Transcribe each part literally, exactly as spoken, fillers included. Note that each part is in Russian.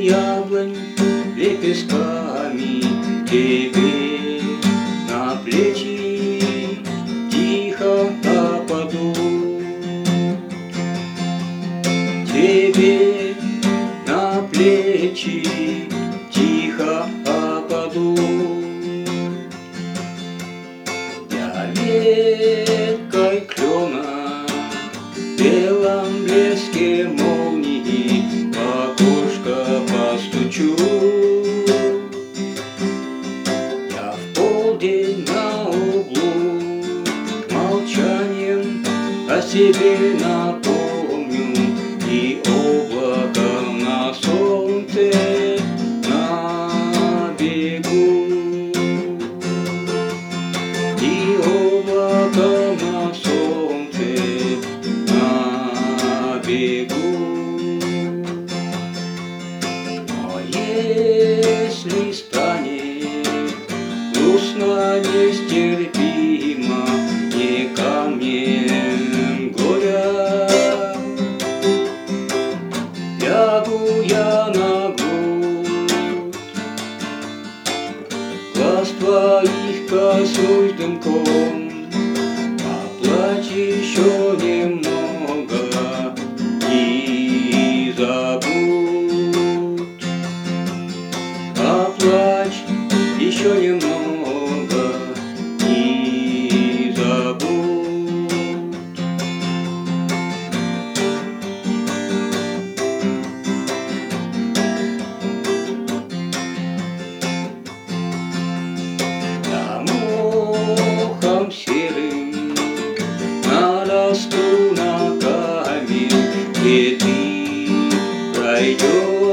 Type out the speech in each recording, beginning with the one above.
яблонь лепестками тебе на плечи тихо опаду. Тебе на плечи тихо опаду. Я веткой клена в белом блеске молнии в окошко постучу. Я в полдень на углу молчанием о себе напомню, и облаком на солнце набегу, и облаком на солнце набегу. Но если станет грустно, нестерпимо, не камнем горя, лягу я на грудь, глаз твоих коснусь дымком, поплачь еще немного и забудь. Поплачь еще немного и забудь. Мохом серым нарасту ногами, где ты пройдешь.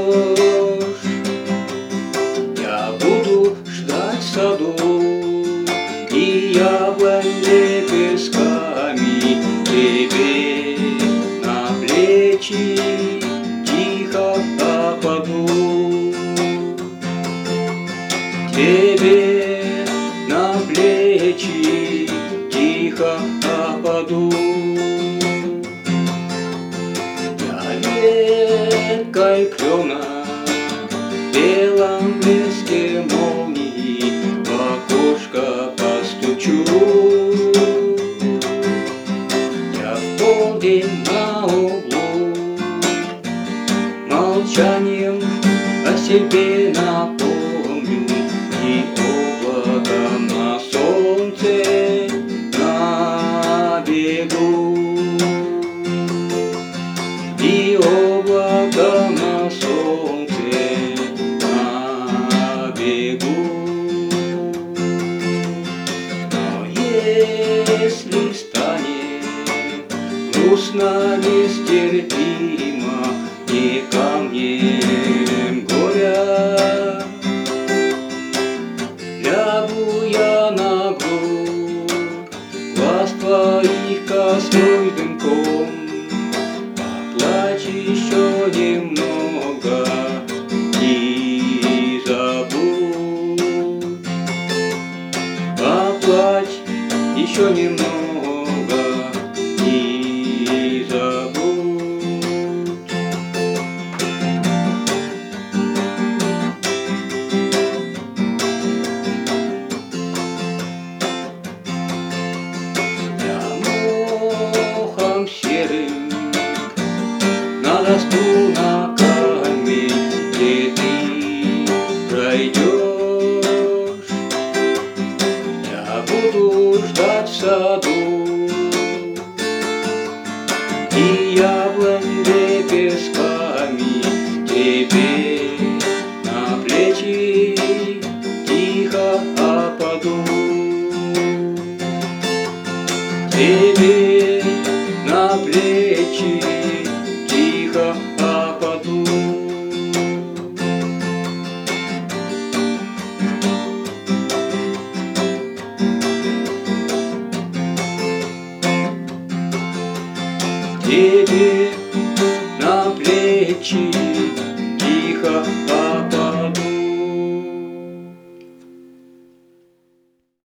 Я буду ждать в саду, и яблонь лепестками тебе на плечи тихо опаду. Тебе на плечи тихо опаду. Я веткой клена в белом блеске молнии в окошко постучу. Я в полдень на углу молчанием о себе напомню, и облаком на солнце набегу, и облаком на солнце набегу. Но если станет грустно, нестерпимо, не камнем горя, лягу я на грудь, глаз твоих коснусь дымком, поплачь еще немного и забудь. Поплачь еще немного и забудь. Серым нарасту ногами, где ты пройдешь. Я буду ждать в саду, и яблонь лепестками тебе на плечи тихо опаду. Тебе на плечи тихо опаду. Тебе на плечи тихо опаду.